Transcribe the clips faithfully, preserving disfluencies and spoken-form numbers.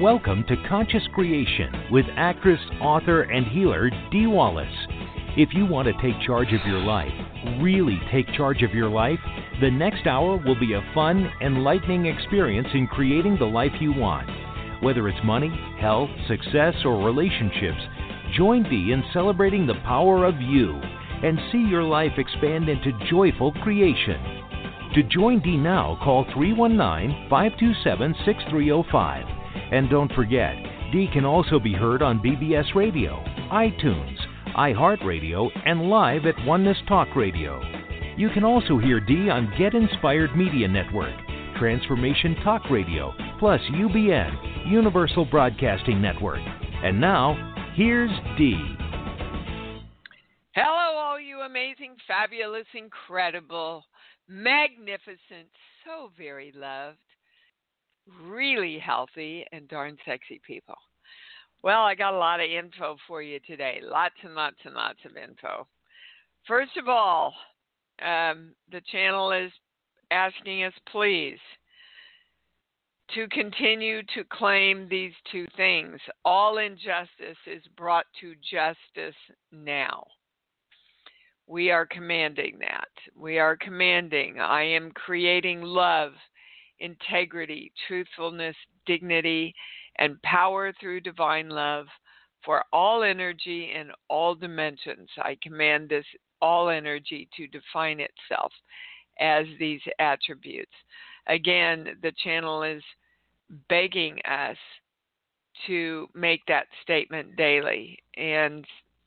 Welcome to Conscious Creation with actress, author, and healer Dee Wallace. If you want to take charge of your life, really take charge of your life, the next hour will be a fun, enlightening experience in creating the life you want. Whether it's money, health, success, or relationships, join Dee in celebrating the power of you and see your life expand into joyful creation. To join Dee now, call three one nine, five two seven, six three zero five. And don't forget, Dee can also be heard on B B S Radio, iTunes, iHeartRadio, and live at Oneness Talk Radio. You can also hear Dee on Get Inspired Media Network, Transformation Talk Radio, plus U B N, Universal Broadcasting Network. And now, here's Dee. Hello, all you amazing, fabulous, incredible, magnificent, so very loved, really healthy, and darn sexy people. Well, I got a lot of info for you today. Lots and lots and lots of info. First of all, um, the channel is asking us, please, to continue to claim these two things. All injustice is brought to justice now. We are commanding that. We are commanding. I am creating love, integrity, truthfulness, dignity, and power through divine love for all energy in all dimensions. I command this all energy to define itself as these attributes. Again, the channel is begging us to make that statement daily and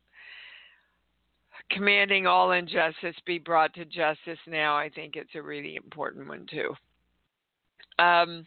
commanding all injustice be brought to justice now. I think it's a really important one too. Um,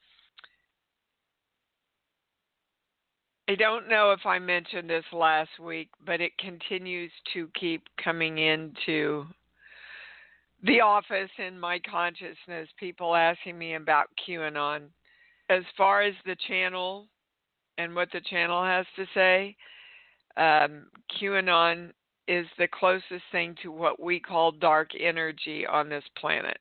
I don't know if I mentioned this last week, but it continues to keep coming into the office in my consciousness, people asking me about QAnon. As far as the channel and what the channel has to say, um, QAnon is the closest thing to what we call dark energy on this planet.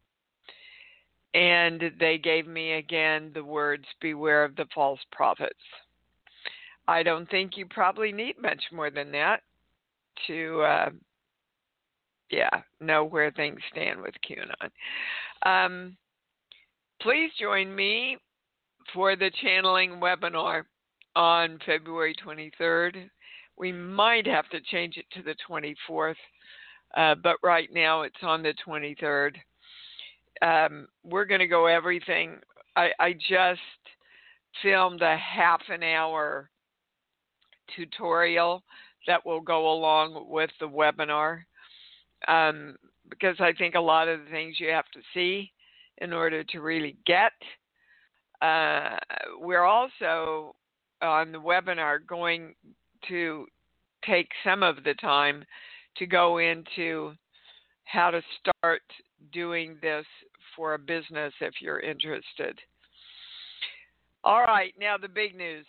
And they gave me again the words, beware of the false prophets. I don't think you probably need much more than that to, uh, yeah, know where things stand with QAnon. Um, please join me for the channeling webinar on February twenty-third. We might have to change it to the twenty-fourth, uh, but right now it's on the twenty-third. Um, we're going to go everything. I, I just filmed a half an hour tutorial that will go along with the webinar um, because I think a lot of the things you have to see in order to really get. Uh, we're also on the webinar going to take some of the time to go into how to start doing this for a business if you're interested. All right, now the big news.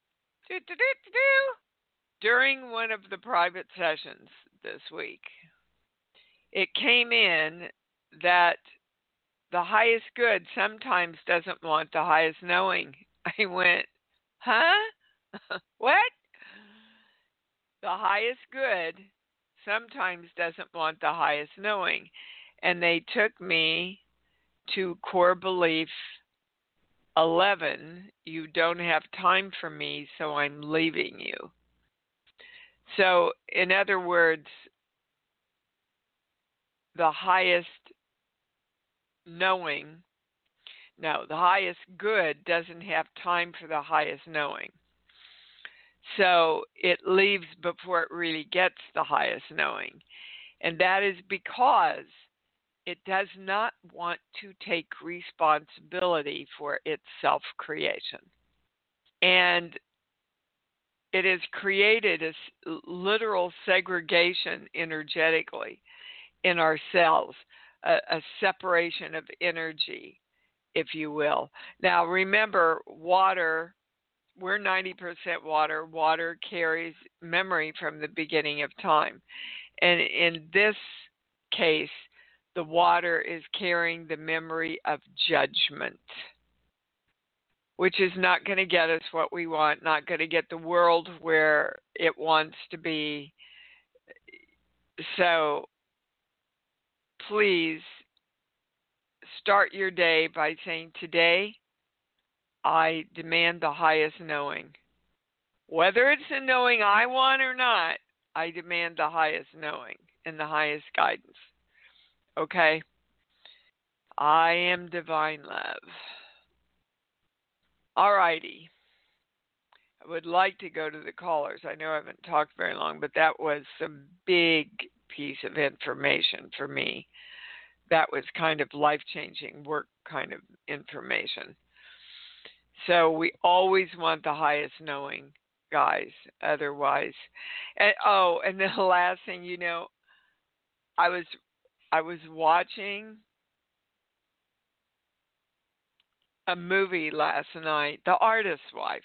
During one of the private sessions this week, it came in that the highest good sometimes doesn't want the highest knowing. I went, huh? What? The highest good sometimes doesn't want the highest knowing. And they took me to core belief eleven, you don't have time for me, so I'm leaving you. So, in other words, the highest knowing, no, the highest good doesn't have time for the highest knowing. So it leaves before it really gets the highest knowing. And that is because it does not want to take responsibility for its self-creation. And it has created a literal segregation energetically in our cells, a, a separation of energy, if you will. Now, remember, water, we're ninety percent water. Water carries memory from the beginning of time. And in this case, the water is carrying the memory of judgment. which is not going to get us what we want, not going to get the world where it wants to be. So please start your day by saying, today I demand the highest knowing. Whether it's the knowing I want or not, I demand the highest knowing and the highest guidance. Okay? I am divine love. All righty. I would like to go to the callers. I know I haven't talked very long, but that was some big piece of information for me. That was kind of life-changing work kind of information. So we always want the highest knowing, guys. Otherwise, and oh, and the last thing, you know, I was I was watching a movie last night, The Artist's Wife.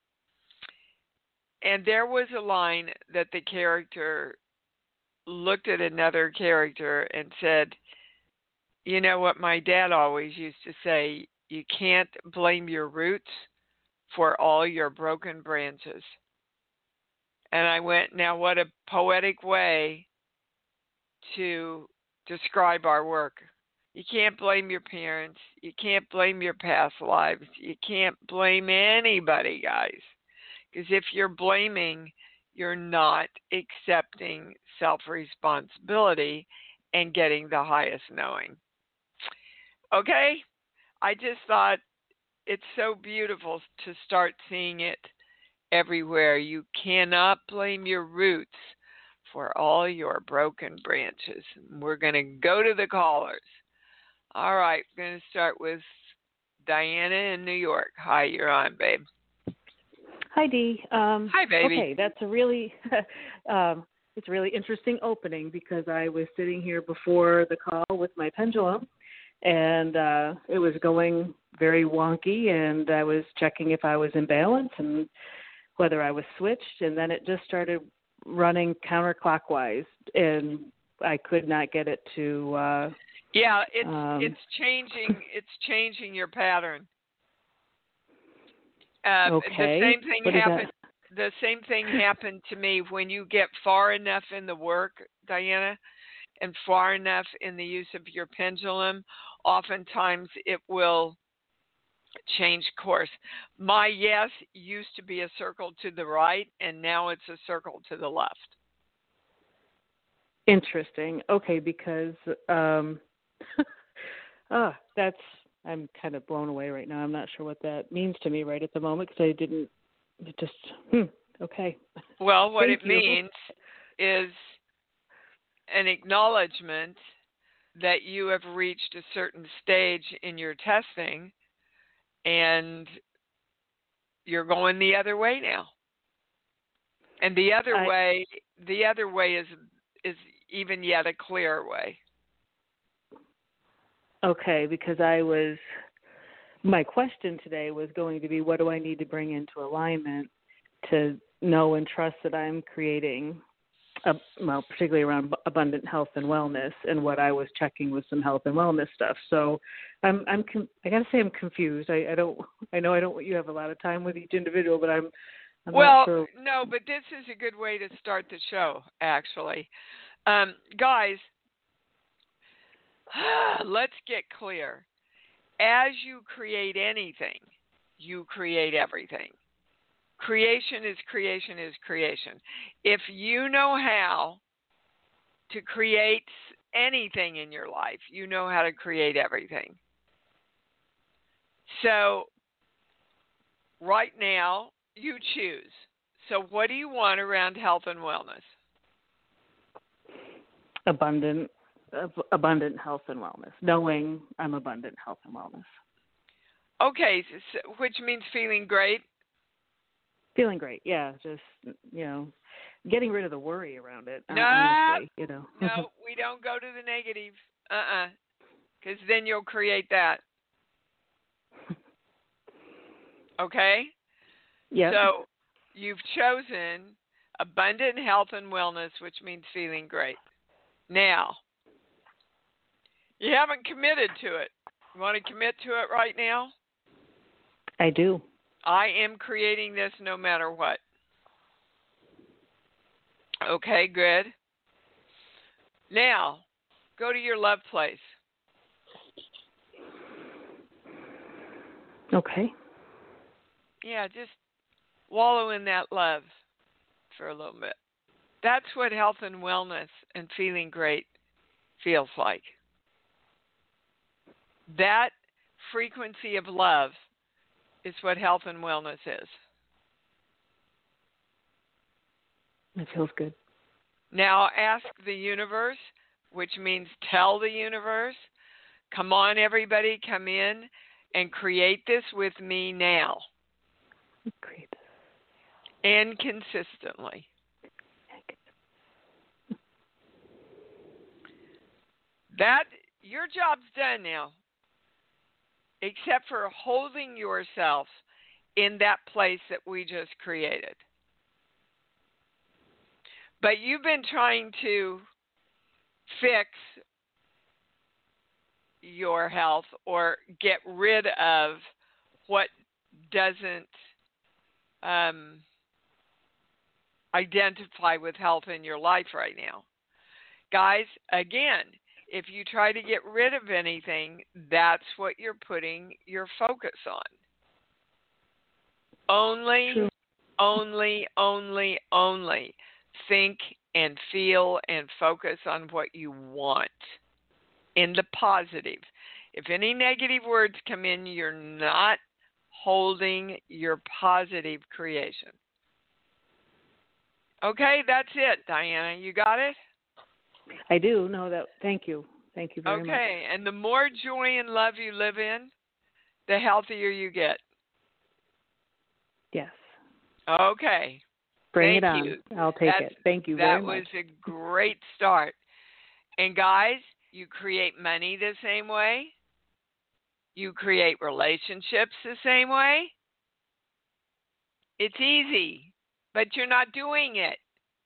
And there was a line that the character looked at another character and said, you know what my dad always used to say, you can't blame your roots for all your broken branches. And I went, now what a poetic way to describe our work. You can't blame your parents. You can't blame your past lives. You can't blame anybody, guys. Because if you're blaming, you're not accepting self-responsibility and getting the highest knowing. Okay? I just thought it's so beautiful to start seeing it everywhere. You cannot blame your roots for all your broken branches. We're going to go to the callers. All right, we're going to start with Diana in New York. Hi, you're on, babe. Hi, Dee. Um, Hi, baby. Okay, that's a really, um, it's a really interesting opening because I was sitting here before the call with my pendulum, and uh, it was going very wonky, and I was checking if I was in balance and whether I was switched, and then it just started running counterclockwise, and I could not get it to. Uh, yeah, it's um, it's changing. It's changing your pattern. Uh, okay. The same thing What is happened. that? The same thing happened to me when you get far enough in the work, Diana, and far enough in the use of your pendulum. Oftentimes, it will change course. My yes used to be a circle to the right, and now it's a circle to the left. Interesting. Okay, because um, oh, that's I'm kind of blown away right now. I'm not sure what that means to me right at the moment because I didn't. It just hmm, okay. Well, what Thank it you. means is an acknowledgement that you have reached a certain stage in your testing, and you're going the other way now. And the other I, way, the other way is is even yet a clearer way. Okay, because I was, my question today was going to be, what do I need to bring into alignment to know and trust that I'm creating, a, well, particularly around abundant health and wellness, and what I was checking was some health and wellness stuff. So I'm, I'm, I got to say I'm confused. I, I don't, I know I don't, you have a lot of time with each individual, but I'm, I'm well, not sure. no, but this is a good way to start the show, actually. Um, guys, let's get clear. As you create anything, you create everything. Creation is creation is creation. If you know how to create anything in your life, you know how to create everything. So right now, you choose. So what do you want around health and wellness? Abundant, abundant health and wellness, knowing I'm abundant health and wellness. Okay, so, which means feeling great? Feeling great, yeah. Just, you know, getting rid of the worry around it, No, honestly, you know. no, we don't go to the negative. Uh-uh. Because then you'll create that. Okay? Yeah. So you've chosen abundant health and wellness, which means feeling great. Now, you haven't committed to it. You want to commit to it right now? I do. I am creating this no matter what. Okay, good. Now, go to your love place. Okay. Yeah, just wallow in that love for a little bit. That's what health and wellness and feeling great feels like. That frequency of love is what health and wellness is. It feels good. Now ask the universe, which means tell the universe, come on everybody, come in and create this with me now. Create this. And consistently. That, your job's done now, except for holding yourself in that place that we just created. But you've been trying to fix your health or get rid of what doesn't um, identify with health in your life right now. Guys, again, if you try to get rid of anything, that's what you're putting your focus on. Only, True. only, only, only think and feel and focus on what you want in the positive. If any negative words come in, you're not holding your positive creation. Okay, that's it, Diana. You got it? I do. No, that. Thank you. Thank you very okay. much. Okay, and the more joy and love you live in, the healthier you get. Yes. Okay. Bring Thank it on. you. I'll take That's, it. Thank you that very much. was a great start. And guys, you create money the same way. You create relationships the same way. It's easy, but you're not doing it.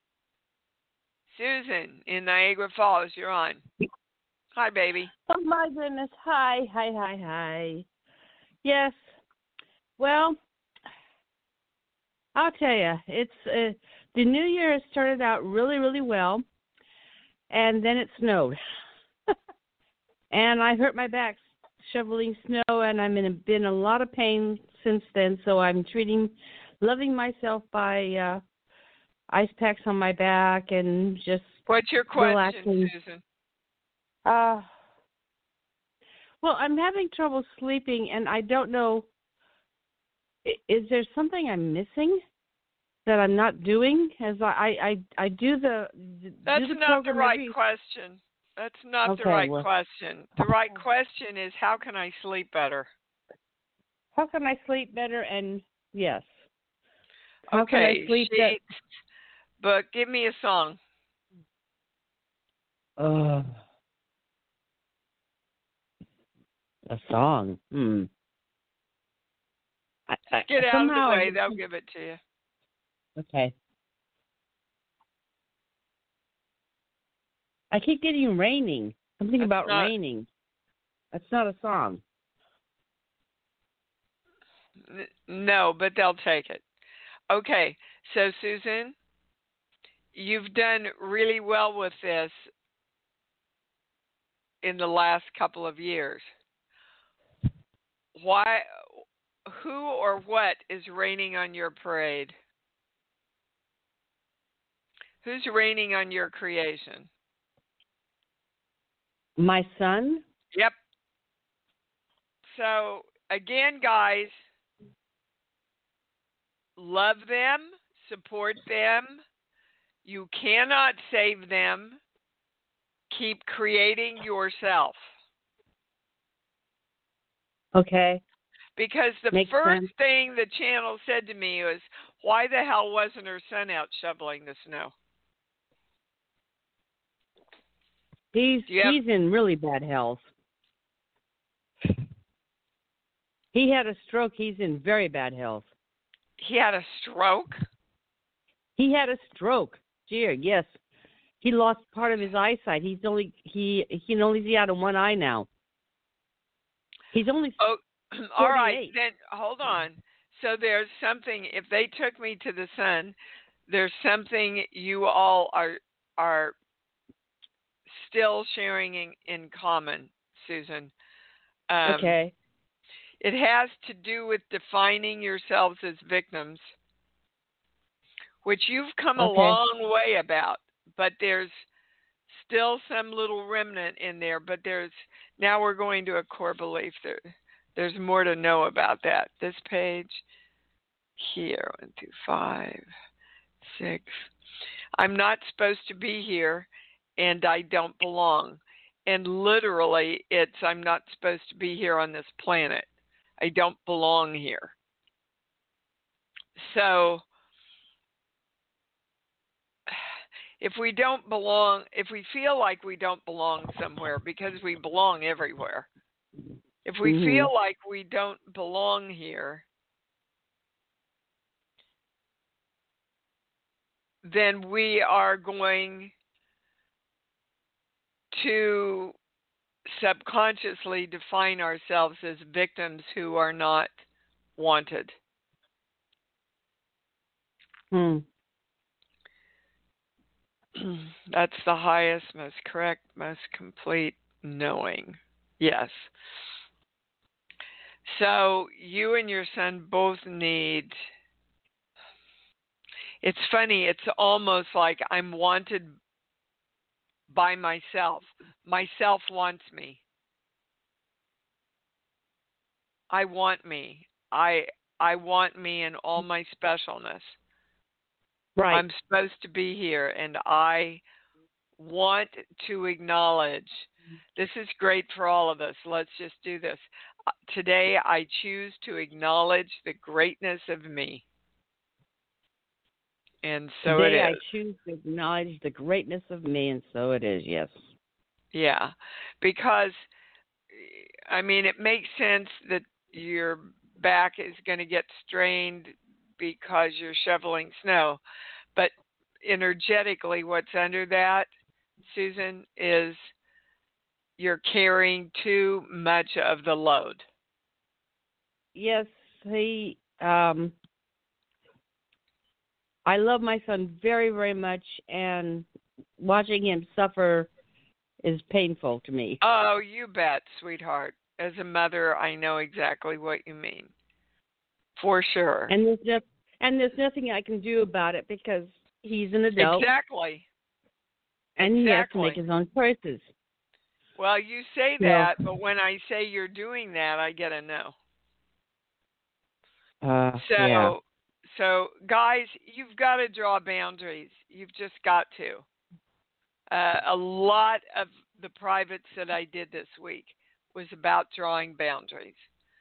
Susan in Niagara Falls, you're on. Hi, baby. Oh, my goodness. Hi, hi, hi, hi. Yes. Well, I'll tell you, it's uh, the new year has started out really, really well, and then it snowed. And I hurt my back shoveling snow, and I'm in a, been a lot of pain since then, so I'm treating, loving myself by uh, ice packs on my back and just What's your question, relaxing. Susan? Uh, well, I'm having trouble sleeping, and I don't know, is there something I'm missing that I'm not doing? As I, I, I, I do the That's do the not the right every... question. That's not okay, the right well, question. The right question is, how can I sleep better? How can I sleep better? And yes. How okay, can I sleep sheets, better? But give me a song. Uh, a song. Hmm. I, I, Get out of the somehow way. I, They'll give it to you. Okay. I keep getting raining. Something That's about not, raining. That's not a song. N- no, but they'll take it. Okay, so Susan, you've done really well with this in the last couple of years. Why, who or what is raining on your parade? Who's raining on your creation? My son? Yep. So, again, guys, love them, support them. You cannot save them. Keep creating yourself. Okay. Because the Makes first sense. thing the channel said to me was, why the hell wasn't her son out shoveling the snow? He's Yep. he's in really bad health. He had a stroke. He's in very bad health. He had a stroke? He had a stroke. Dear, yes. He lost part of his eyesight. He's only he he can only see out of one eye now. He's only Oh, All right, then hold on. So there's something, if they took me to the sun, there's something you all are are still sharing in, in common, Susan. Um, okay. It has to do with defining yourselves as victims, which you've come a Okay. long way about, but there's still some little remnant in there, but there's, now we're going to a core belief. There, there's more to know about that. This page here, one, two, five, six. I'm not supposed to be here, and I don't belong. And literally, it's I'm not supposed to be here on this planet. I don't belong here. So, if we don't belong, if we feel like we don't belong somewhere, because we belong everywhere, if we mm-hmm. feel like we don't belong here, then we are going to subconsciously define ourselves as victims who are not wanted. Hmm. That's the highest, most correct, most complete knowing. Yes. So you and your son both need, it's funny, it's almost like I'm wanted by myself. Myself wants me. I want me. I I want me in all my specialness. Right. I'm supposed to be here, and I want to acknowledge. This is great for all of us. Let's just do this. Today, I choose to acknowledge the greatness of me. And so Today, it is. I choose to acknowledge the greatness of me, and so it is, yes. Yeah, because, I mean, it makes sense that your back is going to get strained because you're shoveling snow. But energetically, what's under that, Susan, is you're carrying too much of the load. Yes, he, um, I love my son very, very much, and watching him suffer is painful to me. Oh, you bet, sweetheart. As a mother, I know exactly what you mean. For sure. And there's just, and there's nothing I can do about it because he's an adult. Exactly. And exactly. he has to make his own choices. Well, you say that, yeah. But when I say you're doing that, I get a no. Uh, so, yeah. so guys, you've got to draw boundaries. You've just got to. Uh, a lot of the privates that I did this week was about drawing boundaries.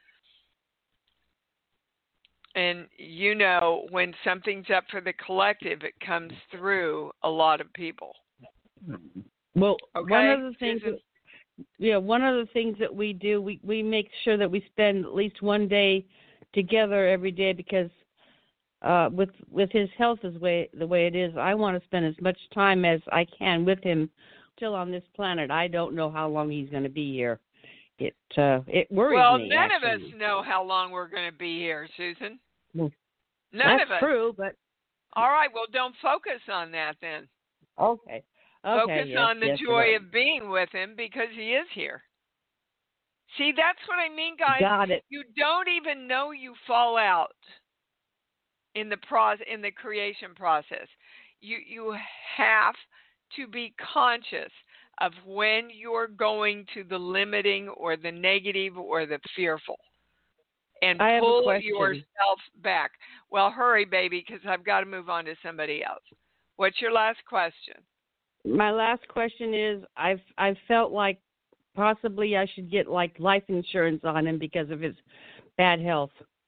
And you know, when something's up for the collective, it comes through a lot of people. Well, okay? one of the things, that, yeah, one of the things that we do, we we make sure that we spend at least one day together every day because uh, with with his health is way the way it is, I want to spend as much time as I can with him still on this planet. I don't know how long he's going to be here. It uh, it worries well, me. Well, none actually. of us know how long we're going to be here, Susan. Well, none that's of us. true, but all right. Well, don't focus on that then. Okay. Okay. Focus yes, on the yes, joy right. of being with him because he is here. See, that's what I mean, guys. Got it. You don't even know you fall out in the pro- in the creation process. You you have to be conscious of when you're going to the limiting or the negative or the fearful, and I have pull a question. yourself back. Well, hurry, baby, because I've got to move on to somebody else. What's your last question? My last question is: I've I've felt like possibly I should get like life insurance on him because of his bad health.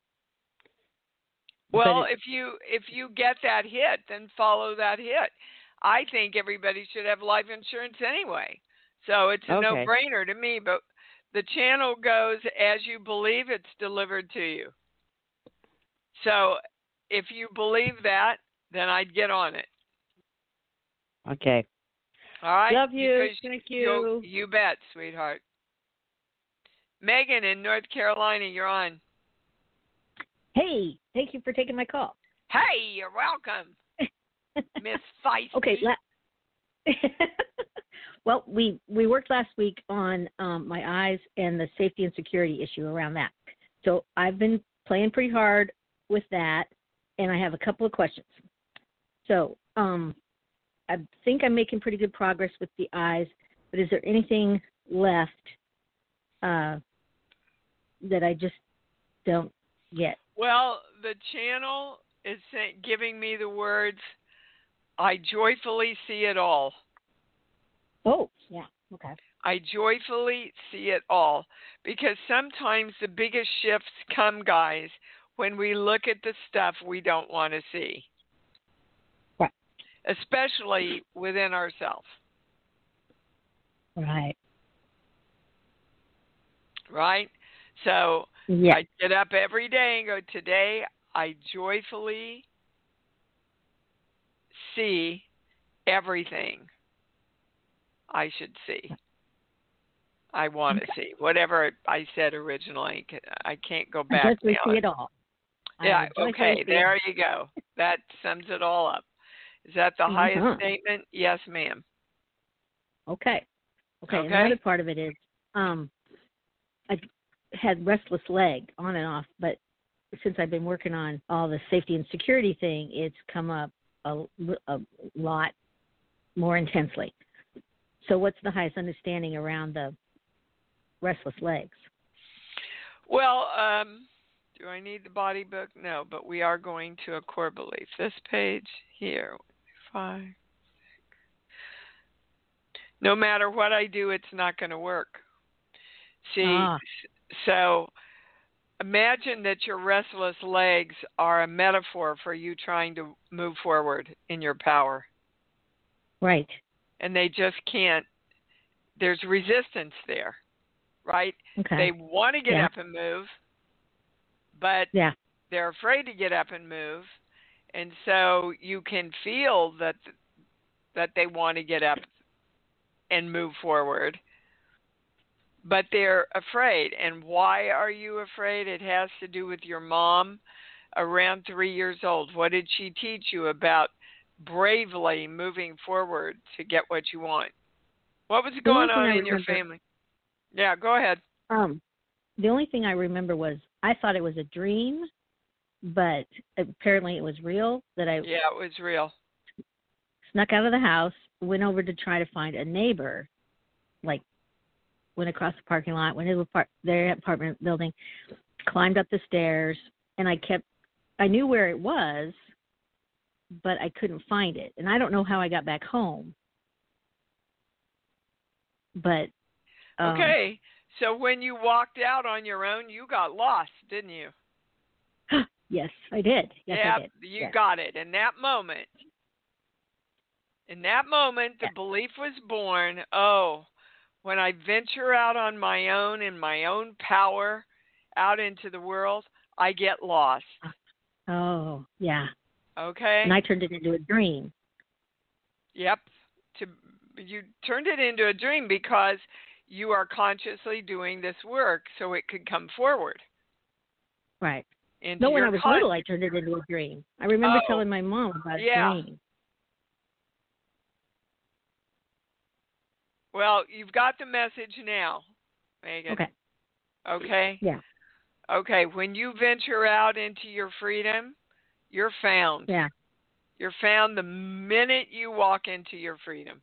Well, if you if you get that hit, then follow that hit. I think everybody should have life insurance anyway. So it's a okay. no-brainer to me, but the channel goes as you believe it's delivered to you. So if you believe that, then I'd get on it. Okay. All right? Love you. Because Thank you. You bet, sweetheart. Megan in North Carolina, you're on. Hey, thank you for taking my call. Hey, you're welcome, Miss Feisty. Okay. La- well, we we worked last week on um, my eyes and the safety and security issue around that. So I've been playing pretty hard with that, and I have a couple of questions. So um, I think I'm making pretty good progress with the eyes, but is there anything left uh, that I just don't get? Well, the channel is giving me the words, I joyfully see it all. Oh, yeah, okay. I joyfully see it all. Because sometimes the biggest shifts come, guys, when we look at the stuff we don't want to see. Right. Especially within ourselves. Right. Right? So yeah. I get up every day and go, today I joyfully see everything I should see. I want to see. Whatever I said originally, I can't go back. I guess we now. see it all. Yeah, I okay, there you go. That sums it all up. Is that the uh-huh. highest statement? Yes, ma'am. Okay. Okay, okay. Another part of it is um, I had restless leg on and off, but since I've been working on all the safety and security thing, it's come up a, a lot more intensely. So what's the highest understanding around the restless legs? Well, um, do I need the body book? No, but we are going to a core belief. This page here, five, six. No matter what I do, it's not going to work. See, ah. so imagine that your restless legs are a metaphor for you trying to move forward in your power. Right. And they just can't. There's resistance there, right? Okay. They want to get yeah. up and move, but yeah. they're afraid to get up and move. And so you can feel that that they want to get up and move forward, but they're afraid. And why are you afraid? It has to do with your mom around three years old. What did she teach you about bravely moving forward to get what you want? What was going on in your family? Yeah, go ahead. Um, the only thing I remember was I thought it was a dream, but apparently it was real. That I yeah, it was real. Snuck out of the house, went over to try to find a neighbor, like went across the parking lot, went into their apartment building, climbed up the stairs, and I kept. I knew where it was, but I couldn't find it, and I don't know how I got back home. But um, okay, so when you walked out on your own, you got lost, didn't you? Yes, I did. Yes, yeah, I did. you yes. got it. In that moment, in that moment, the yes. belief was born. Oh, when I venture out on my own in my own power, out into the world, I get lost. Oh, yeah. Okay. And I turned it into a dream. Yep. To you turned it into a dream because you are consciously doing this work so it could come forward. Right. Into no, when your I was con- little, I turned it into a dream. I remember oh, telling my mom about yeah. a dream. Well, you've got the message now, Megan. Okay. Okay? Yeah. Okay, when you venture out into your freedom, you're found. Yeah. You're found the minute you walk into your freedom.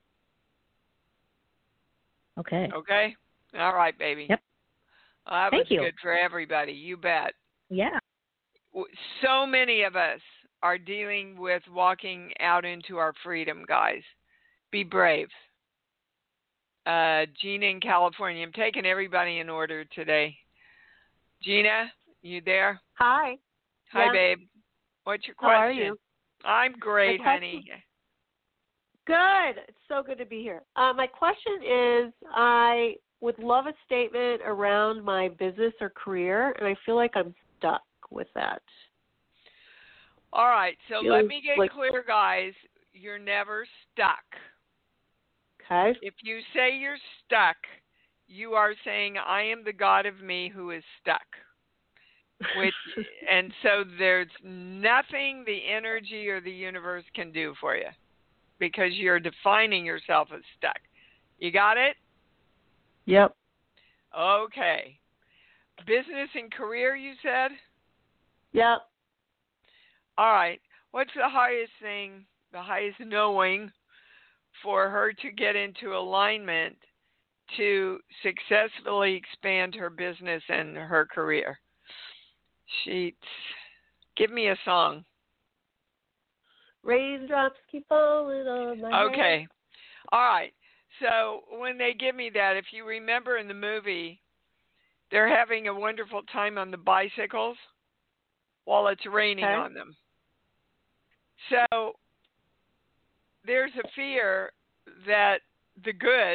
Okay. Okay? All right, baby. Yep. Well, that Thank was you. good for everybody. You bet. Yeah. So many of us are dealing with walking out into our freedom, guys. Be brave. Uh, Gina in California. I'm taking everybody in order today. Gina, you there? Hi. Hi, yeah. babe. What's your question? How are you? I'm great, question, honey. Good. It's so good to be here. Uh, my question is, I would love a statement around my business or career, and I feel like I'm stuck with that. All right. So Feels let me get like... clear, guys. You're never stuck. Okay. If you say you're stuck, you are saying, I am the God of me who is stuck. Which, and so there's nothing the energy or the universe can do for you because you're defining yourself as stuck. You got it? Yep. Okay. Business and career, you said? Yep. All right. What's the highest thing, the highest knowing for her to get into alignment to successfully expand her business and her career? Sheets. Give me a song. Raindrops keep falling on my head. Okay. All right. So when they give me that, if you remember in the movie, they're having a wonderful time on the bicycles while it's raining Okay. on them. So there's a fear that the good,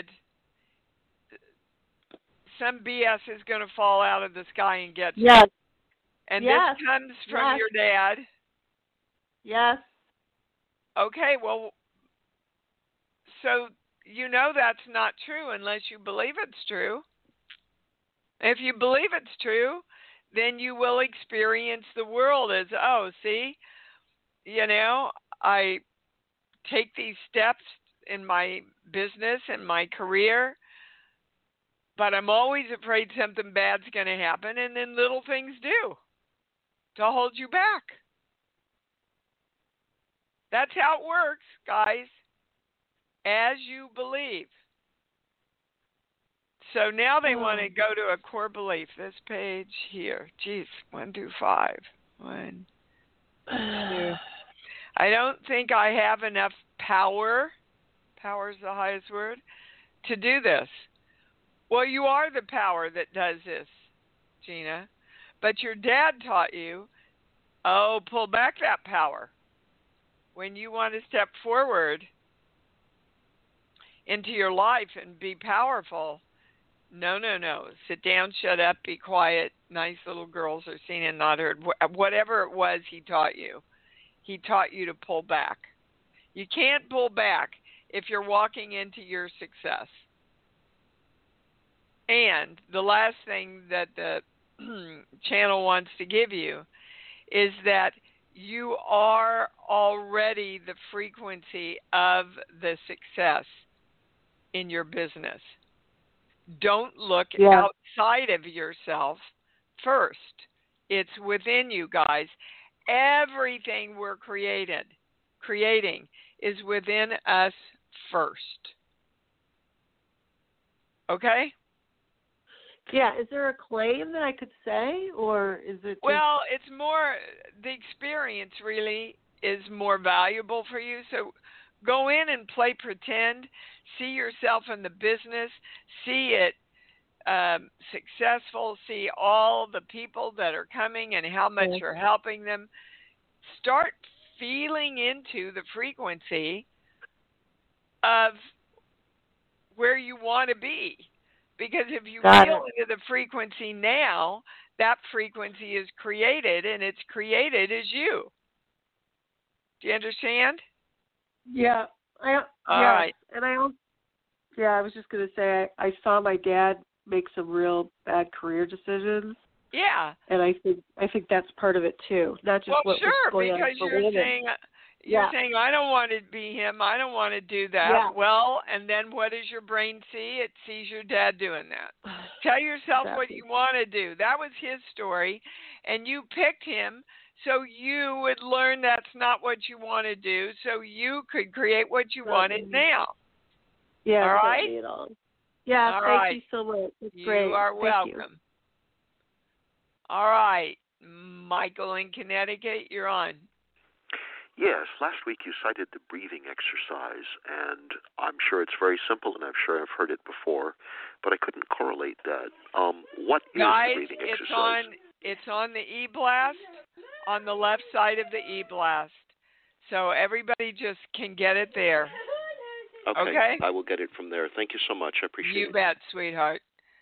some B S is going to fall out of the sky and get you. Yes. And yes. this comes from yes. your dad. Yes. Okay, well, so you know that's not true unless you believe it's true. If you believe it's true, then you will experience the world as, oh, see, you know, I take these steps in my business and my career, but I'm always afraid something bad's going to happen, and then little things do to hold you back. That's how it works, guys, as you believe. So now they oh. want to go to a core belief. This page here. Geez, one, two, five. One, two. I don't think I have enough power. Power is the highest word to do this. Well, you are the power that does this, Gina. But your dad taught you, oh, pull back that power. When you want to step forward into your life and be powerful, no, no, no. Sit down, shut up, be quiet. Nice little girls are seen and not heard. Whatever it was he taught you, he taught you to pull back. You can't pull back if you're walking into your success. And the last thing that the channel wants to give you is that you are already the frequency of the success in your business. Don't look yeah. outside of yourself first. It's within you, guys. Everything we're created, creating is within us first. Okay? Yeah, is there a claim that I could say, or is it just... Well, it's more, the experience really is more valuable for you. So go in and play pretend, see yourself in the business, see it um, successful, see all the people that are coming and how much you're helping them. Start feeling into the frequency of where you want to be. Because if you Got feel it. into the frequency now, that frequency is created, and it's created as you. Do you understand? Yeah. I, All yeah. right. And I also, yeah, I was just going to say, I, I saw my dad make some real bad career decisions. Yeah. And I think I think that's part of it too, not just well, what sure, was going because on for you're women. saying you're yeah. saying I don't want to be him. I don't want to do that. Yeah. Well, and then what does your brain see? It sees your dad doing that. Tell yourself exactly. what you want to do. That was his story, and you picked him so you would learn that's not what you want to do, so you could create what you not wanted me. now. Yeah. All right. At all. Yeah. all thank right. you so much. It's you great. are thank welcome. You. All right, Michael in Connecticut, you're on. Yes, last week you cited the breathing exercise, and I'm sure it's very simple, and I'm sure I've heard it before, but I couldn't correlate that. Um, what is Guys, the breathing it's exercise? on, it's on the e-blast, on the left side of the e-blast. So everybody just can get it there. Okay, okay? I will get it from there. Thank you so much. I appreciate you it. You bet, sweetheart.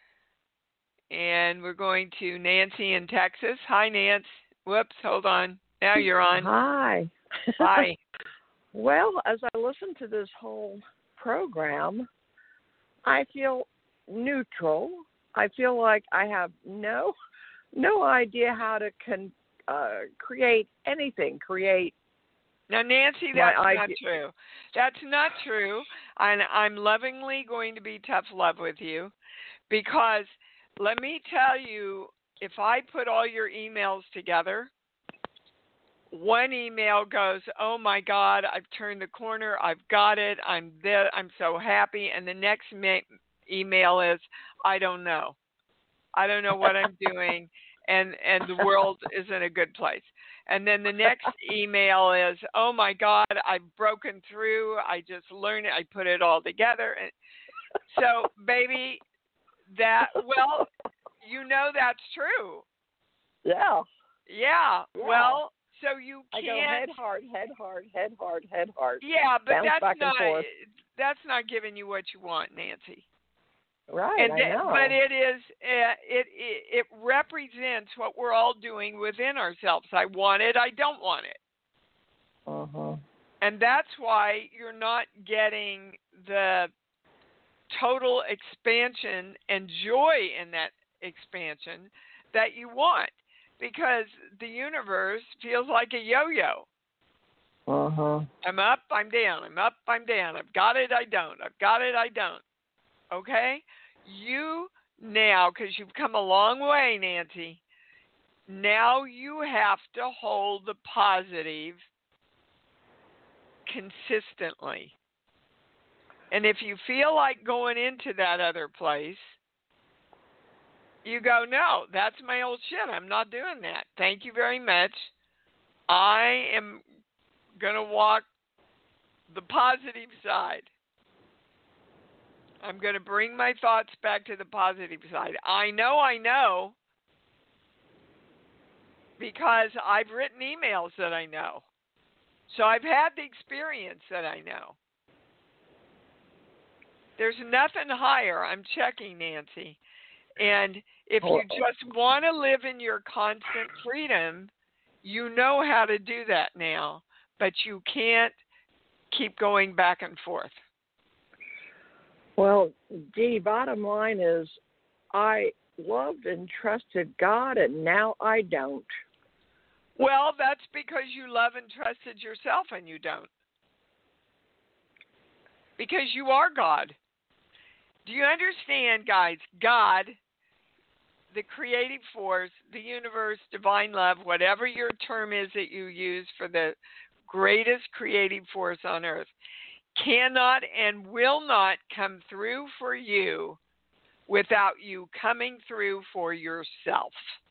And we're going to Nancy in Texas. Hi, Nancy. Whoops, hold on. Now you're on. Hi. Hi. Well, as I listen to this whole program, I feel neutral. I feel like I have no no idea how to con, uh, create anything. Create. Now, Nancy, that's not true. That's not true. And I'm lovingly going to be tough love with you, because let me tell you, if I put all your emails together, one email goes, "Oh my God, I've turned the corner. I've got it. I'm there. I'm so happy." And the next ma- email is, "I don't know. I don't know what I'm doing, and and the world is in a good place." And then the next email is, "Oh my God, I've broken through. I just learned it. I put it all together." And so, baby, that well, you know that's true. Yeah. Yeah. yeah. Well. So you can't. I go head hard, head hard, head hard, head hard. Yeah, but Bounce that's back not and forth. that's not giving you what you want, Nancy. Right, and I th- know. But it is uh, it, it it represents what we're all doing within ourselves. I want it. I don't want it. Uh huh. And that's why you're not getting the total expansion and joy in that expansion that you want. Because the universe feels like a yo-yo. Uh-huh. I'm up, I'm down. I'm up, I'm down. I've got it, I don't. I've got it, I don't. Okay? You now, because you've come a long way, Nancy, now you have to hold the positive consistently. And if you feel like going into that other place, you go, "No, that's my old shit. I'm not doing that. Thank you very much. I am going to walk the positive side. I'm going to bring my thoughts back to the positive side. I know, I know, because I've written emails that I know. So I've had the experience that I know. There's nothing higher. I'm checking, Nancy. And if you just want to live in your constant freedom, you know how to do that now, but you can't keep going back and forth. Well, Dee, bottom line is I loved and trusted God, and now I don't. Well, that's because you love and trusted yourself, and you don't. Because you are God. Do you understand, guys? God, the creative force, the universe, divine love, whatever your term is that you use for the greatest creative force on earth, cannot and will not come through for you without you coming through for yourself.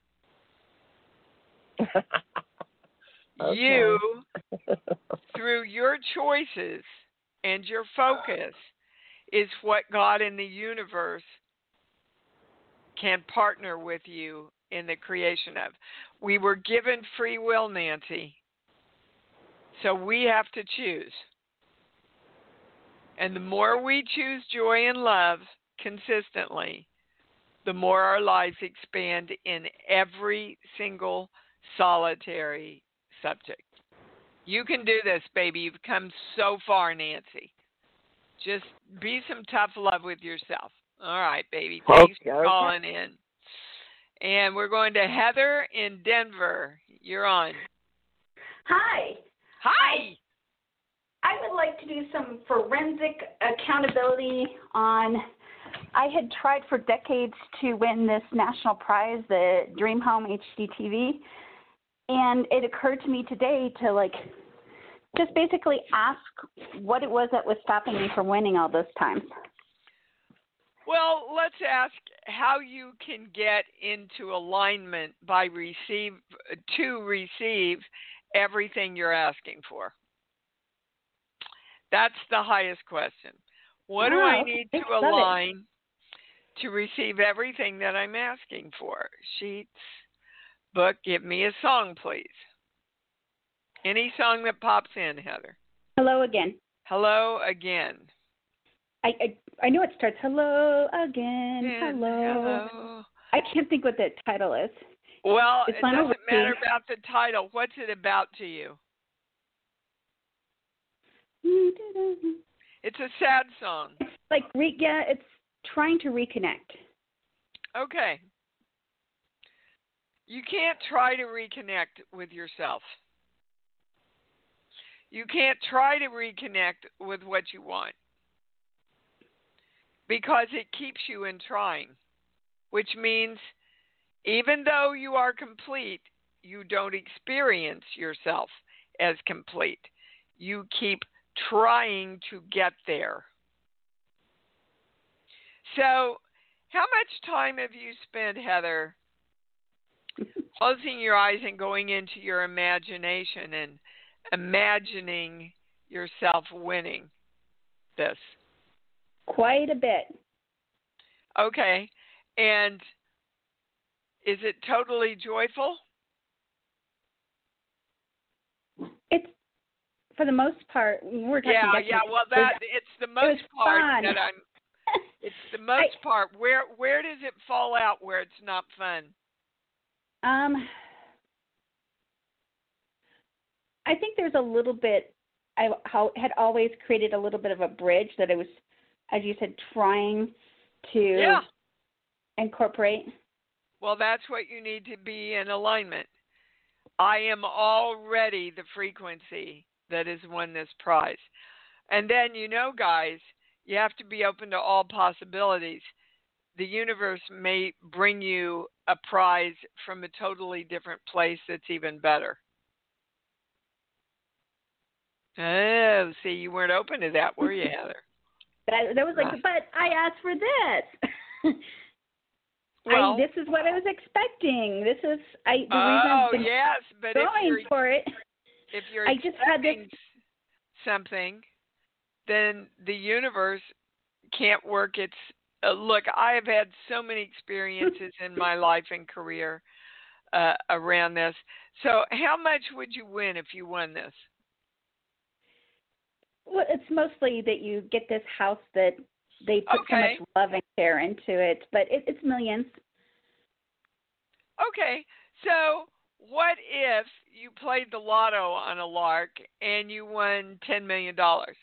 Okay. You, through your choices and your focus, is what God in the universe can partner with you in the creation of. We were given free will, Nancy, so we have to choose. And the more we choose joy and love consistently, the more our lives expand in every single solitary subject. You can do this, baby. You've come so far, Nancy. Just be some tough love with yourself. All right, baby. Thanks okay, for calling in. And we're going to Heather in Denver. You're on. Hi. Hi. I would like to do some forensic accountability on. I had tried for decades to win this national prize, the Dream Home H D T V, and it occurred to me today to like just basically ask what it was that was stopping me from winning all those times. Well, let's ask how you can get into alignment by receive to receive everything you're asking for. That's the highest question. What do Oh, I need okay. to align to receive everything that I'm asking for? Sheets, book, give me a song, please. Any song that pops in, Heather. Hello again. Hello again. I I, I know it starts hello again. And hello. hello. I can't think what the title is. Well, It's it Lionel doesn't Richie. matter about the title. What's it about to you? It's a sad song. It's like re- yeah, it's trying to reconnect. Okay. You can't try to reconnect with yourself. You can't try to reconnect with what you want because it keeps you in trying, which means even though you are complete, you don't experience yourself as complete. You keep trying to get there. So, how much time have you spent, Heather, closing your eyes and going into your imagination and imagining yourself winning this? Quite a bit. Okay. And is it totally joyful? It's, for the most part, we're talking Yeah, yeah. Well, that it's the most part fun. that I'm. It's the most I, part. Where where does it fall out where it's not fun? Um, I think there's a little bit. I had always created a little bit of a bridge that I was, as you said, trying to yeah. incorporate. Well, that's what you need to be in alignment. I am already the frequency that has won this prize. And then, you know, guys, you have to be open to all possibilities. The universe may bring you a prize from a totally different place that's even better. Oh, see, you weren't open to that, were you, Heather? That, that was like, but I asked for this. Well, I, this is what I was expecting. This is I. The oh, reason I've been yes, but going if you're, for it. If you're I just had this something, then the universe can't work its. Uh, look, I have had so many experiences in my life and career uh, around this. So, how much would you win if you won this? Well, it's mostly that you get this house that they put okay. so much love and care into it, but it, it's millions. Okay, so what if you played the lotto on a lark and you won ten million dollars?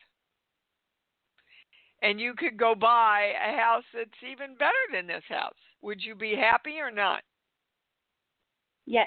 And you could go buy a house that's even better than this house. Would you be happy or not? Yes.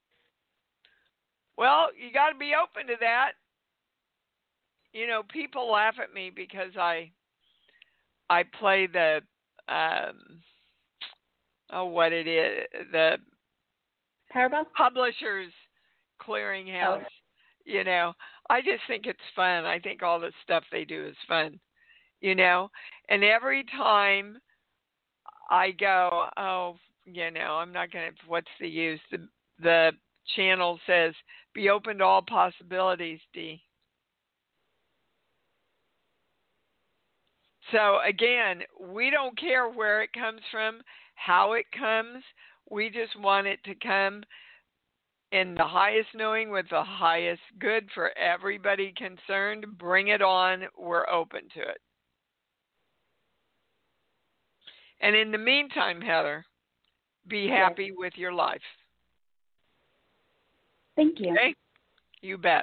Well, you got to be open to that. You know, people laugh at me because I I play the um, oh, what it is, the Powerball? Publishers Clearinghouse. Oh. You know, I just think it's fun. I think all the stuff they do is fun. You know, and every time I go, oh, you know, I'm not going to, what's the use? The, the channel says, be open to all possibilities, Dee. So, again, we don't care where it comes from, how it comes. We just want it to come in the highest knowing with the highest good for everybody concerned. Bring it on. We're open to it. And in the meantime, Heather, be happy yes. with your life. Thank you. Okay? You bet.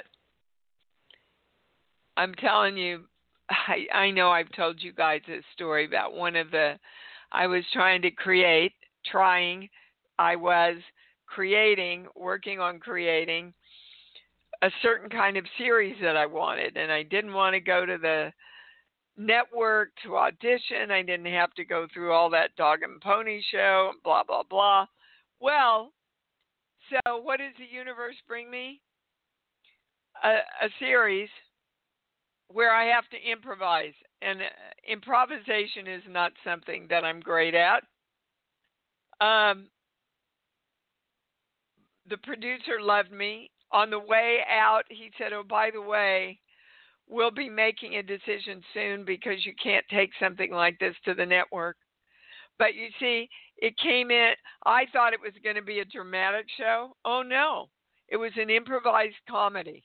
I'm telling you, I, I know I've told you guys this story about one of the, I was trying to create, trying, I was creating, working on creating a certain kind of series that I wanted. And I didn't want to go to the network to audition. I didn't have to go through all that dog and pony show, blah, blah, blah. Well, so what does the universe bring me? A, a series where I have to improvise. And uh, improvisation is not something that I'm great at. Um, the producer loved me. On the way out, he said, oh, by the way, we'll be making a decision soon because you can't take something like this to the network. But you see, it came in, I thought it was going to be a dramatic show. Oh, no. It was an improvised comedy.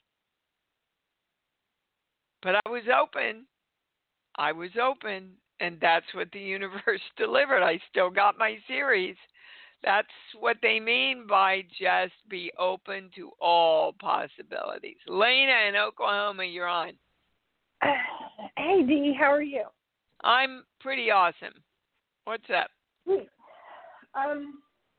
But I was open. I was open, and that's what the universe delivered. I still got my series. That's what they mean by just be open to all possibilities. Lena in Oklahoma, you're on. Uh, hey, Dee, how are you? I'm pretty awesome. What's up? Um,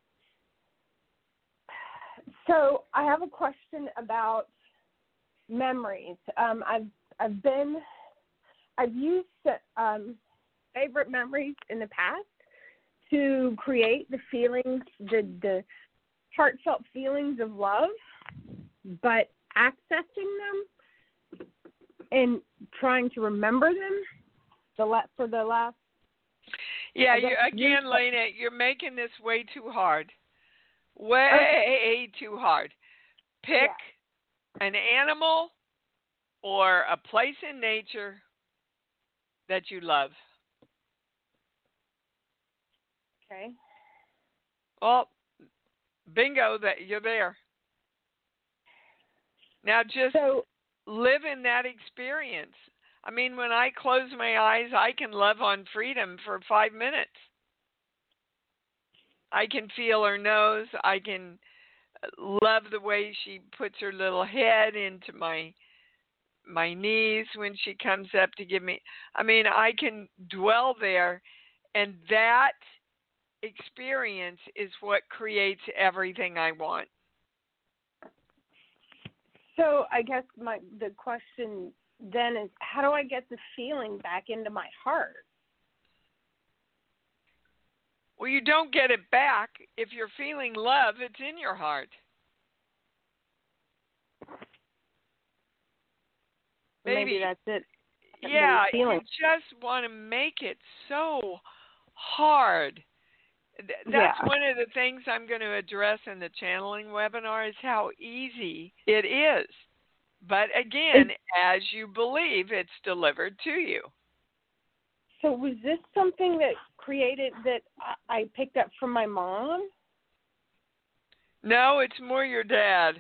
so I have a question about memories. Um, I've I've been I've used um, favorite memories in the past to create the feelings, the the heartfelt feelings of love, but accessing them and trying to remember them the la- for the last. Yeah, you, again, Lena, you're making this way too hard. Way okay. too hard. Pick yeah. an animal or a place in nature that you love. Okay. Well, bingo, that you're there. Now just so, live in that experience. I mean, when I close my eyes, I can love on Freedom for five minutes. I can feel her nose. I can love the way she puts her little head into my my knees when she comes up to give me. I mean, I can dwell there, and that experience is what creates everything I want. So I guess my the question then is, how do I get the feeling back into my heart? Well, you don't get it back. If you're feeling love, it's in your heart. Maybe, Maybe that's it. Yeah, you just want to make it so hard. That's yeah. one of the things I'm going to address in the channeling webinar is how easy it is. But again, it's, as you believe, it's delivered to you. So was this something that created that I picked up from my mom? No, it's more your dad.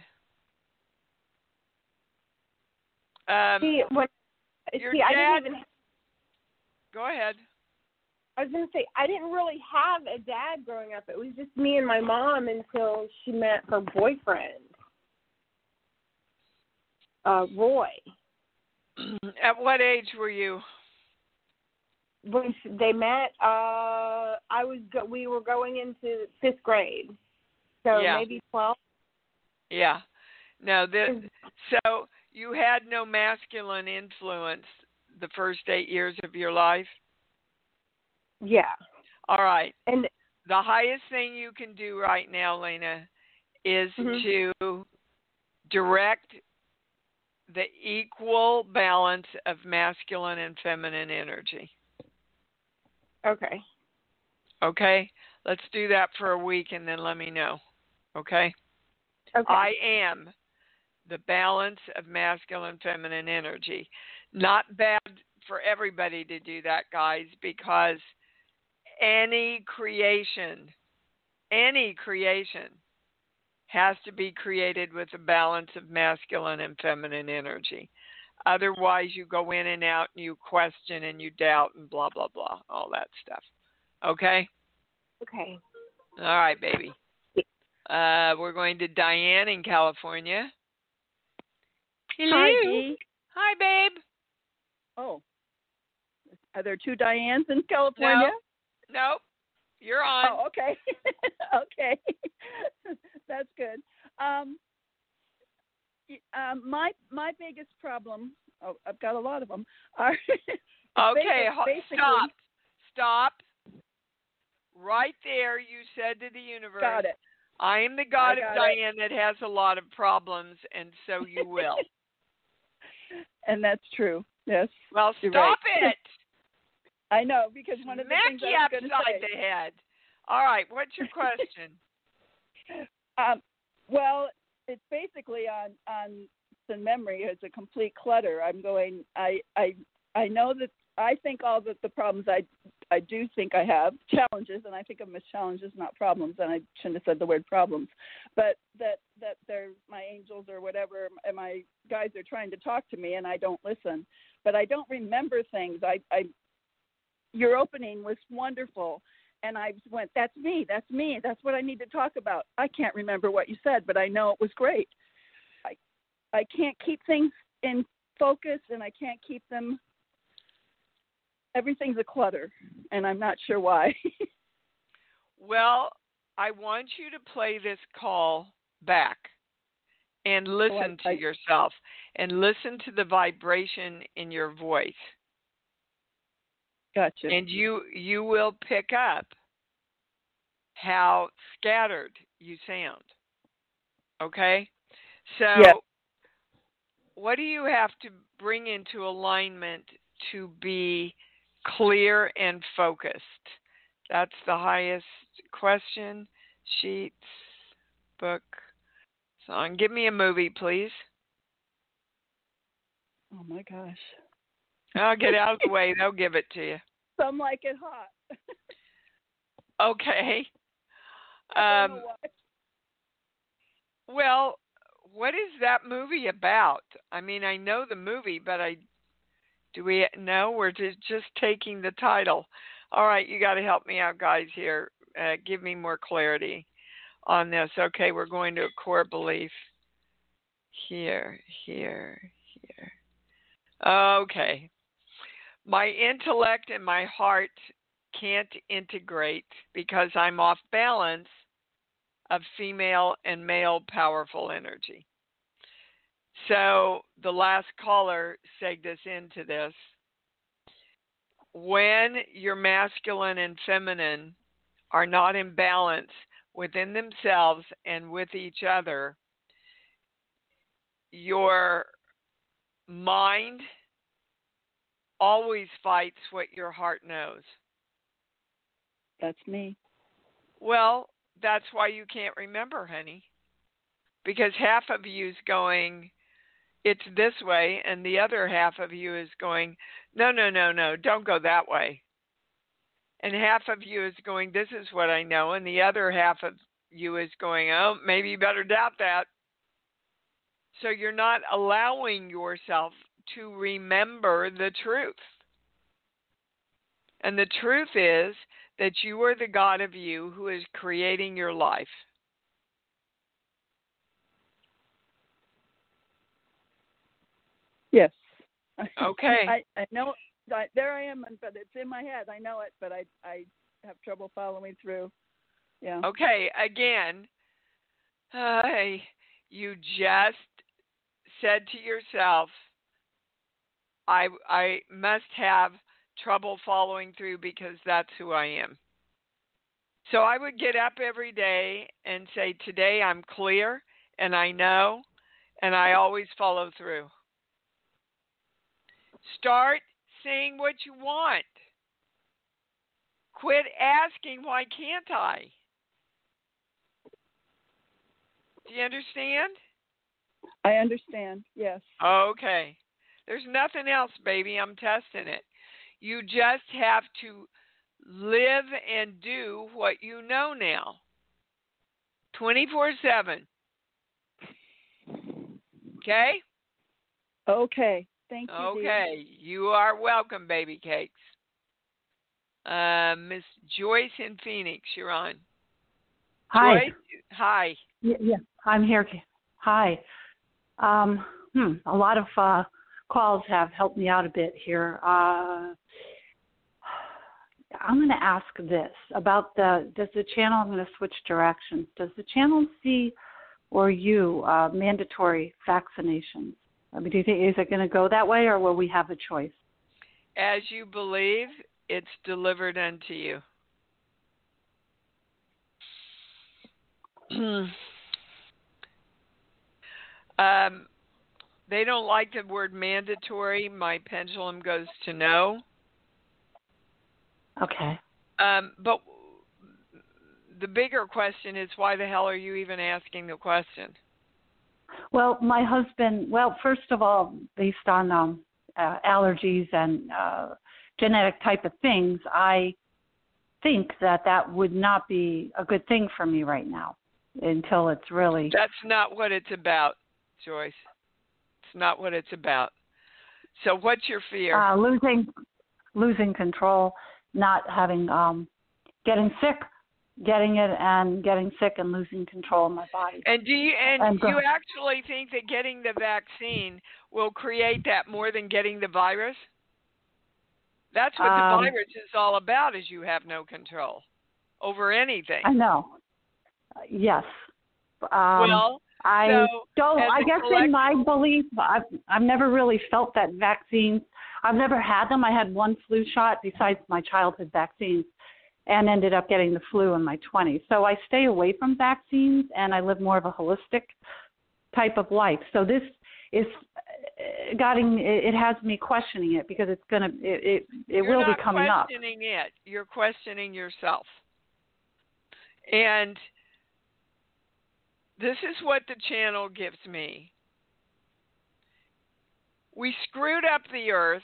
Um, see, when, your see, dad, I didn't even. Go ahead. I was going to say, I didn't really have a dad growing up. It was just me and my mom until she met her boyfriend, uh, Roy. At what age were you? When they met, uh, I was go- we were going into fifth grade, so yeah. maybe twelve. Yeah. No, the, so you had no masculine influence the first eight years of your life? Yeah. All right. And the highest thing you can do right now, Lena, is mm-hmm. to direct the equal balance of masculine and feminine energy. Okay. Okay? Let's do that for a week and then let me know. Okay? Okay. I am the balance of masculine and feminine energy. Not bad for everybody to do that, guys, because any creation, any creation has to be created with a balance of masculine and feminine energy. Otherwise, you go in and out and you question and you doubt and blah, blah, blah, all that stuff. Okay? Okay. All right, baby. Uh, we're going to Diane in California. Hello. Hi, Dee. Hi, babe. Oh. Are there two Dianes in California? No. Nope. You're on. Oh, okay. okay. That's good. Um, um, my my biggest problem, oh, I've got a lot of them, are okay, basically, stop. Stop. Right there, you said to the universe, got it. I am the God of Diane it. that has a lot of problems, and so you will. And that's true, yes. Well, You're stop right. it. I know, because one of the Smack things you I was going to upside say. the head. All right, what's your question? um, well, it's basically on on the memory. It's a complete clutter. I'm going. I I I know that I think all the, the problems I I do think I have challenges, and I think of them as challenges, not problems. And I shouldn't have said the word problems, but that that they're my angels or whatever, and my guys are trying to talk to me, and I don't listen. But I don't remember things. I I your opening was wonderful. And I went, that's me, that's me, that's what I need to talk about. I can't remember what you said, but I know it was great. I I can't keep things in focus, and I can't keep them everything's a clutter, and I'm not sure why. Well, I want you to play this call back and listen oh, I, to I, yourself and listen to the vibration in your voice. Gotcha. And you you will pick up how scattered you sound. Okay? So yeah. what do you have to bring into alignment to be clear and focused? That's the highest question. Sheets, book, song. Give me a movie, please. Oh, my gosh. I'll get out of the way. They'll give it to you. Some like it hot. Okay. I don't Um, know why. Well, what is that movie about? I mean, I know the movie, but I do we know? We're just, just taking the title. All right, you got to help me out, guys, here. Uh, give me more clarity on this. Okay, we're going to a core belief. Here, here, here. Okay. My intellect and my heart can't integrate because I'm off balance of female and male powerful energy. So the last caller segged us into this. When your masculine and feminine are not in balance within themselves and with each other, your mind always fights what your heart knows. That's me. Well, that's why you can't remember, honey. Because half of you is going, it's this way, and the other half of you is going, no, no, no, no, don't go that way. And half of you is going, this is what I know, and the other half of you is going, oh, maybe you better doubt that. So you're not allowing yourself to remember the truth. And the truth is that you are the God of you who is creating your life. Yes. Okay. I, I know. I, there I am, but it's in my head. I know it, but I I have trouble following through. Yeah. Okay. Again, uh, you just said to yourself, I I must have trouble following through because that's who I am. So I would get up every day and say, today I'm clear and I know and I always follow through. Start saying what you want. Quit asking, why can't I? Do you understand? I understand, yes. Okay. There's nothing else, baby. I'm testing it. You just have to live and do what you know now. twenty-four seven. Okay? Okay. Thank you. Okay. Dee. You are welcome, baby cakes. Uh, Miss Joyce in Phoenix, you're on. Hi. Joyce? Hi. Yeah, yeah, I'm here. Hi. Um, hmm, a lot of uh, calls have helped me out a bit here. Uh, I'm going to ask this about the, does the channel, I'm going to switch directions, does the channel see or you uh, mandatory vaccinations? I mean, do you think, is it going to go that way or will we have a choice? As you believe, it's delivered unto you. um, they don't like the word mandatory. My pendulum goes to no. Okay. Um, but the bigger question is, why the hell are you even asking the question? Well, my husband, well, first of all, based on um, uh, allergies and uh, genetic type of things, I think that that would not be a good thing for me right now until it's really... That's not what it's about, Joyce. It's not what it's about. So what's your fear? Uh, losing, losing control, not having, um, getting sick, getting it and getting sick and losing control of my body. And do you and, and you actually think that getting the vaccine will create that more than getting the virus? That's what um, the virus is all about, is you have no control over anything. I know. Uh, yes. Um, well, I so don't. I guess collective, in my belief, I've I've never really felt that vaccines. I've never had them. I had one flu shot besides my childhood vaccines, and ended up getting the flu in my twenties. So I stay away from vaccines, and I live more of a holistic type of life. So this is getting. It has me questioning it because it's gonna. It it, it will be coming up. You're not questioning it. You're questioning yourself, and this is what the channel gives me. We screwed up the earth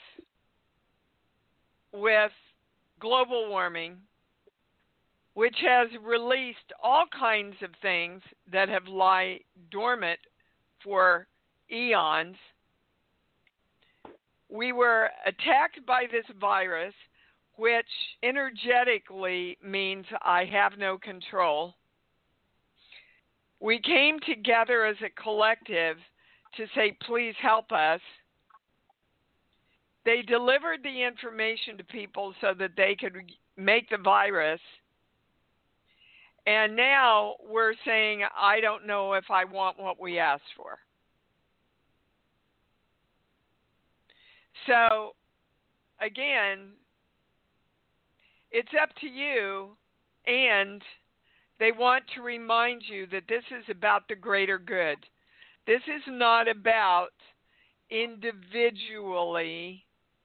with global warming, which has released all kinds of things that have lie dormant for eons. We were attacked by this virus, which energetically means I have no control. We came together as a collective to say, please help us. They delivered the information to people so that they could make the virus. And now we're saying, I don't know if I want what we asked for. So, again, it's up to you, and they want to remind you that this is about the greater good. This is not about individually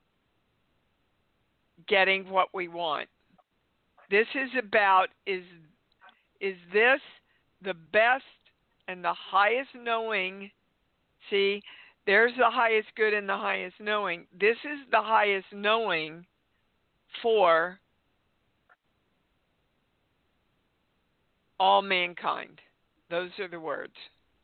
getting what we want. This is about, is, is this the best and the highest knowing? See, there's the highest good and the highest knowing. This is the highest knowing for all mankind. Those are the words.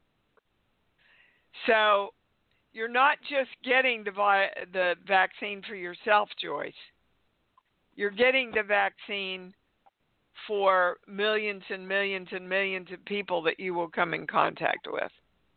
So you're not just getting the, vi- the vaccine for yourself, Joyce. You're getting the vaccine for millions and millions and millions of people that you will come in contact with.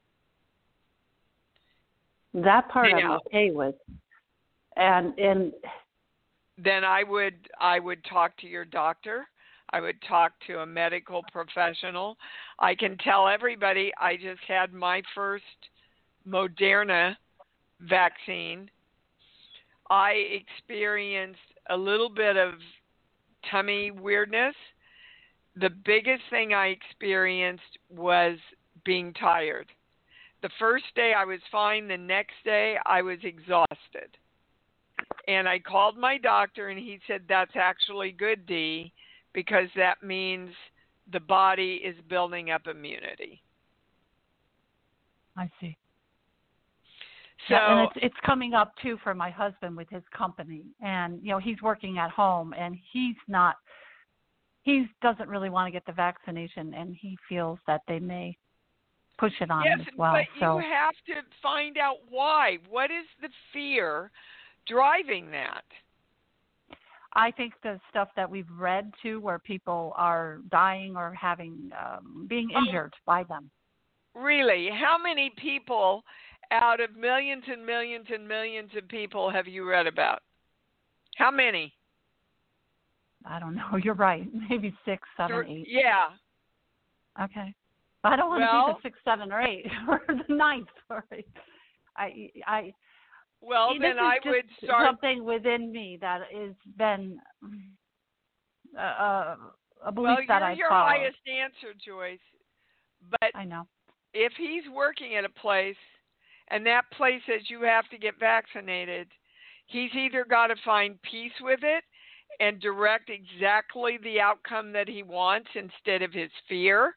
That part now, I'm okay with. And and then I would I would talk to your doctor. I would talk to a medical professional. I can tell everybody I just had my first Moderna vaccine. I experienced a little bit of tummy weirdness. The biggest thing I experienced was being tired. The first day I was fine. The next day I was exhausted. And I called my doctor and he said, that's actually good, Dee, because that means the body is building up immunity. I see. So, yeah, and it's it's coming up too for my husband with his company, and you know he's working at home, and he's not, he doesn't really want to get the vaccination, and he feels that they may push it on yes, him as well. But so you have to find out why. What is the fear driving that? I think the stuff that we've read too, where people are dying or having um, being injured oh, by them. Really? How many people out of millions and millions and millions of people have you read about? How many? I don't know. You're right. Maybe six, seven, eight. Yeah. Okay. I don't want well, to be the six, seven, or eight, or the ninth. Sorry. I, I. Well, this then is I just would start something within me that has been uh, a belief well, that you're I've your followed. highest answer, Joyce. But I know. If he's working at a place and that place says you have to get vaccinated, he's either got to find peace with it and direct exactly the outcome that he wants instead of his fear,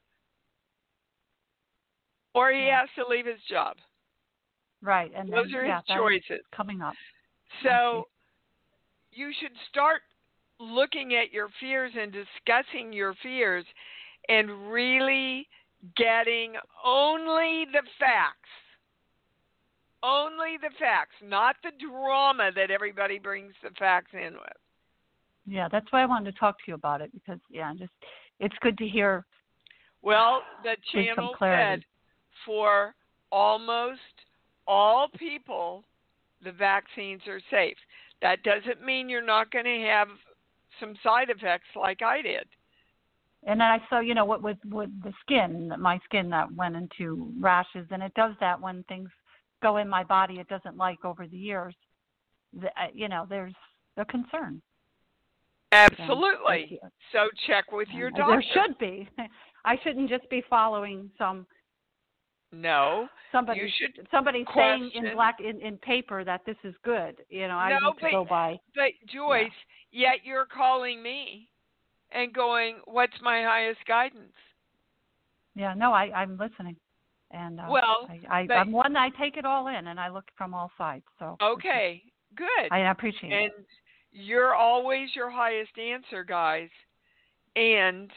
or he yeah. has to leave his job. Right, and those then, are yeah, his choices coming up. So you should start looking at your fears and discussing your fears and really getting only the facts. Only the facts, not the drama that everybody brings the facts in with. Yeah, that's why I wanted to talk to you about it, because, yeah, just it's good to hear. Well, the channel said for almost all people, the vaccines are safe. That doesn't mean you're not going to have some side effects like I did. And then I saw, you know, what with with the skin, my skin that went into rashes, and it does that when things go in my body it doesn't like over the years. The, uh, you know, there's a concern. Absolutely. So check with your doctor. There should be. I shouldn't just be following some. No. Somebody. You should somebody question. saying in black in, in paper that this is good. You know, I no, need to but, go by. But Joyce, yeah. Yet you're calling me and going, "What's my highest guidance?" Yeah. No, I, I'm listening. And uh, well, I, I, but, I'm one. I take it all in, and I look from all sides. So okay, good. I appreciate and it. And you're always your highest answer, guys. And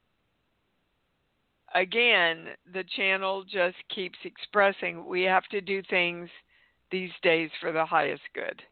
again, the channel just keeps expressing we have to do things these days for the highest good.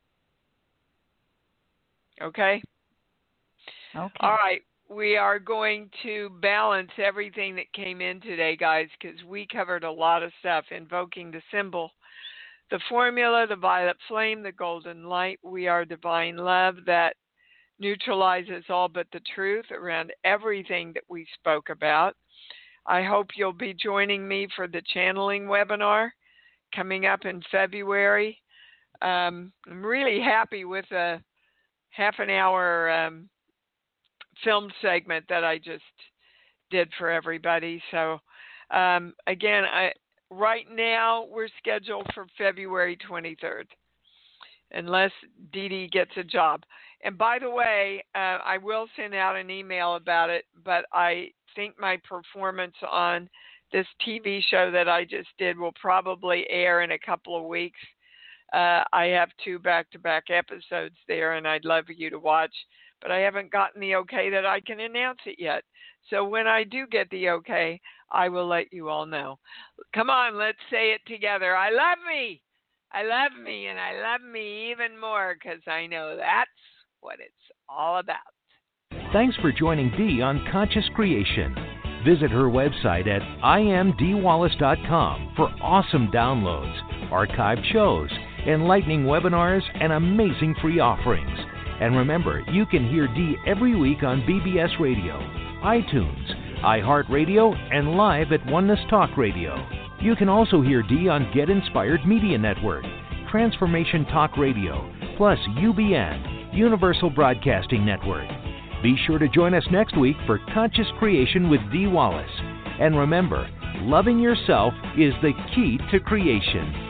Okay? Okay. All right. We are going to balance everything that came in today, guys, because we covered a lot of stuff, invoking the symbol, the formula, the violet flame, the golden light. We are divine love that neutralizes all but the truth around everything that we spoke about. I hope you'll be joining me for the channeling webinar coming up in February. Um, I'm really happy with a half an hour um, film segment that I just did for everybody. So um, again, I, right now we're scheduled for February twenty-third, unless Dee Dee gets a job. And by the way, uh, I will send out an email about it, but I think my performance on this T V show that I just did will probably air in a couple of weeks. Uh, I have two back-to-back episodes there, and I'd love for you to watch, but I haven't gotten the okay that I can announce it yet. So when I do get the okay, I will let you all know. Come on, let's say it together. I love me. I love me, and I love me even more because I know that's what it's all about. Thanks for joining Dee on Conscious Creation. Visit her website at I am dee wallace dot com for awesome downloads, archived shows, enlightening webinars, and amazing free offerings. And remember, you can hear Dee every week on B B S Radio, iTunes, iHeartRadio, and live at Oneness Talk Radio. You can also hear Dee on Get Inspired Media Network, Transformation Talk Radio, plus U B N, Universal Broadcasting Network. Be sure to join us next week for Conscious Creation with Dee Wallace. And remember, loving yourself is the key to creation.